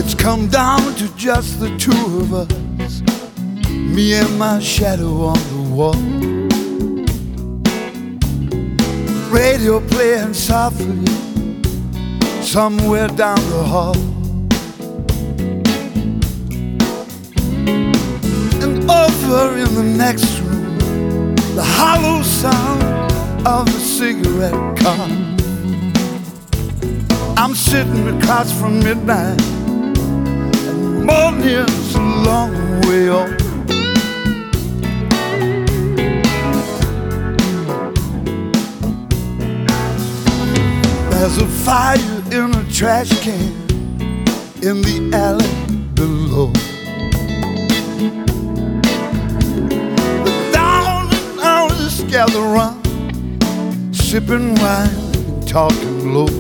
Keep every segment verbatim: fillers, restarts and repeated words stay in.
Come down to just the two of us, me and my shadow on the wall. Radio playing softly somewhere down the hall. And over in the next room, the hollow sound of the cigarette car. I'm sitting across from midnight. Morning's a long way off. There's a fire in a trash can in the alley below. The down and outers gather round, sipping wine and talking low.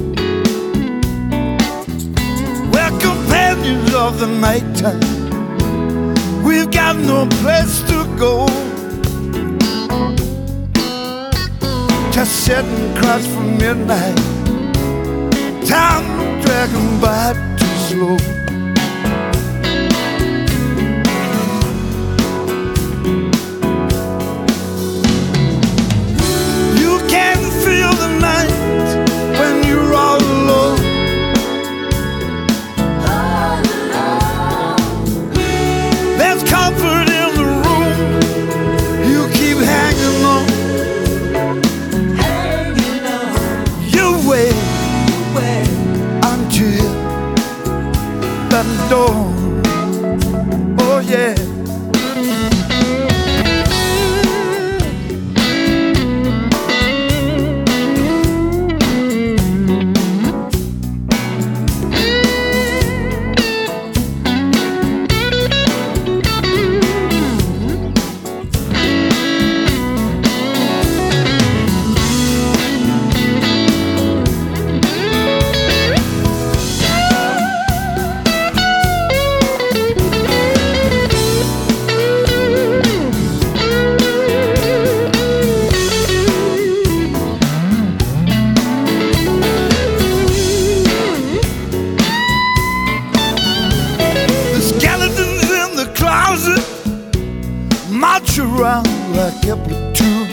Companions of the nighttime, we've got no place to go. Just sitting across from midnight, time dragging by too slow. You can feel the night when you're all alone. Comfort in the room, you keep hanging on, hanging on. You wait, wait until the dawn. Oh yeah. March around like a platoon.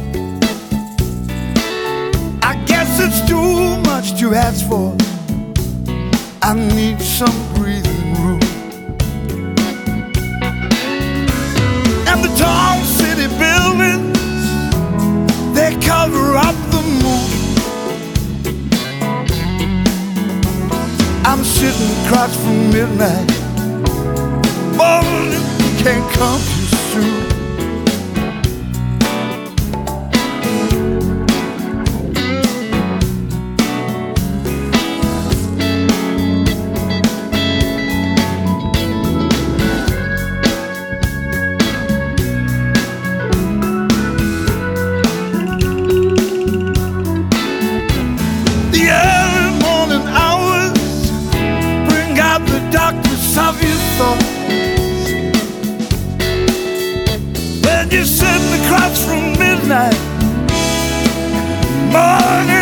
I guess it's too much to ask for. I need some breathing room. And the tall city buildings, they cover up the moon. I'm sitting across from midnight. Morning can't come too soon. The early morning hours bring out the darkness of your thoughts. When you're sitting across from midnight, morning